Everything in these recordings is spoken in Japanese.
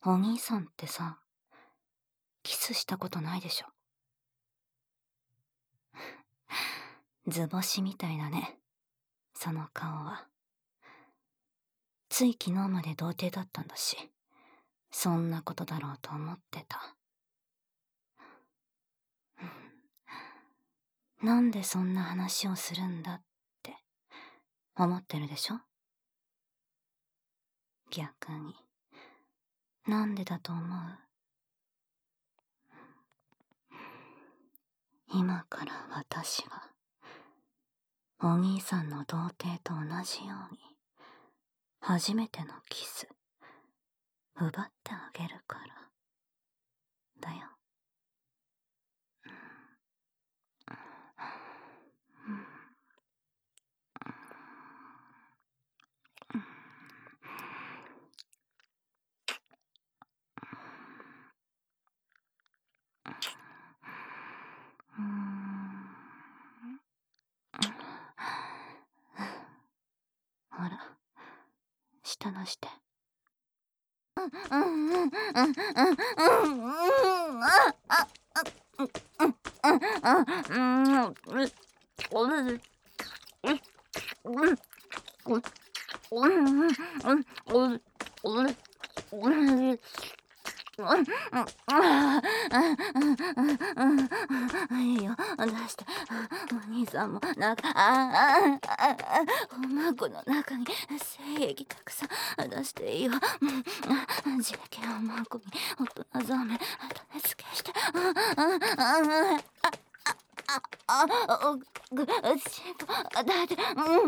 お兄さんってさ、キスしたことないでしょ。図星みたいだね、その顔は。つい昨日まで童貞だったんだし、そんなことだろうと思ってた。なんでそんな話をするんだって思ってるでしょ。逆に、なんでだと思う？今から私がお兄さんの童貞と同じように初めてのキス奪ってあげるからだよ。ほら、舌出して。いいよ、出して。お兄さんもおまこの中に精液たくさん出していいよ。JK おまこに大人ザメ種付けして。チンポだって、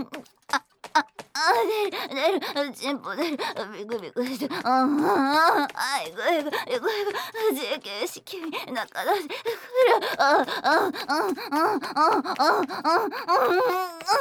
出る、チンポ出る、ビクビクして、いぐいぐ、JK 子宮に中出してくる。